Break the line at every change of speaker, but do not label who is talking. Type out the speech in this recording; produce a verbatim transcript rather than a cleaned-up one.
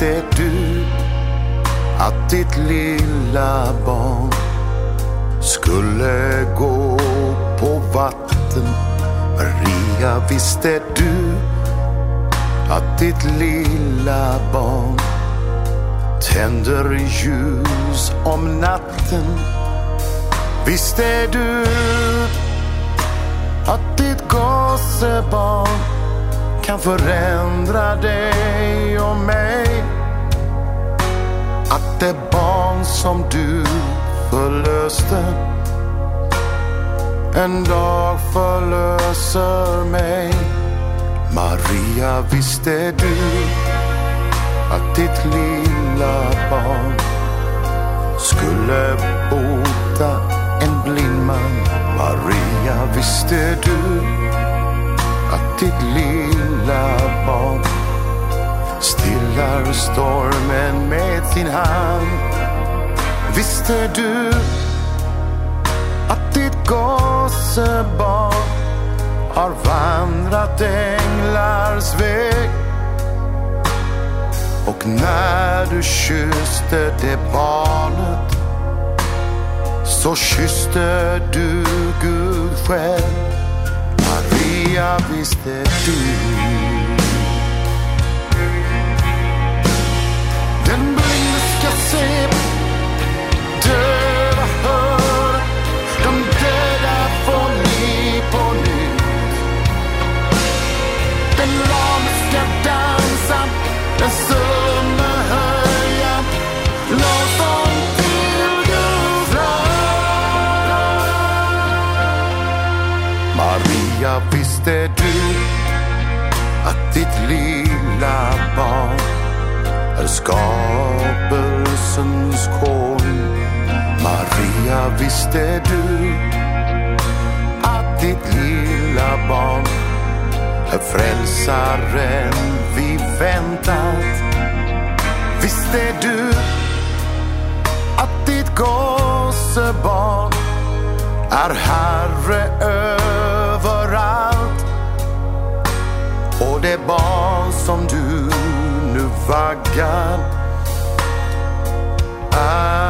visste du att ditt lilla barn skulle gå på vatten? Maria, visste du att ditt lilla barn tänder ljus om natten? Visste du att ditt gossebarn kan förändra dig och mig? Att det barn som du förlöste en dag förlöser mig. Maria, visste du att ditt lilla barn skulle bota en blind man? Maria, visste du att ditt lilla barn stillar stormen med sin hand? Visste du att ditt gossebarn har vandrat änglars väg? Och när du kysste det barnet så kysste du Gud själv. Maria, visste du? Den blinde ska se, döva höra, de döda får liv på nytt. Den lame ska dansa, den summe höja lovsång till Guds lag. Maria, visste du att ditt lilla barn är skapelsens konung? Maria, visste du att ditt lilla barn är frälsaren vi väntat? Visste du att ditt gossebarn är herre överallt? Och det barn som du nu vaggar är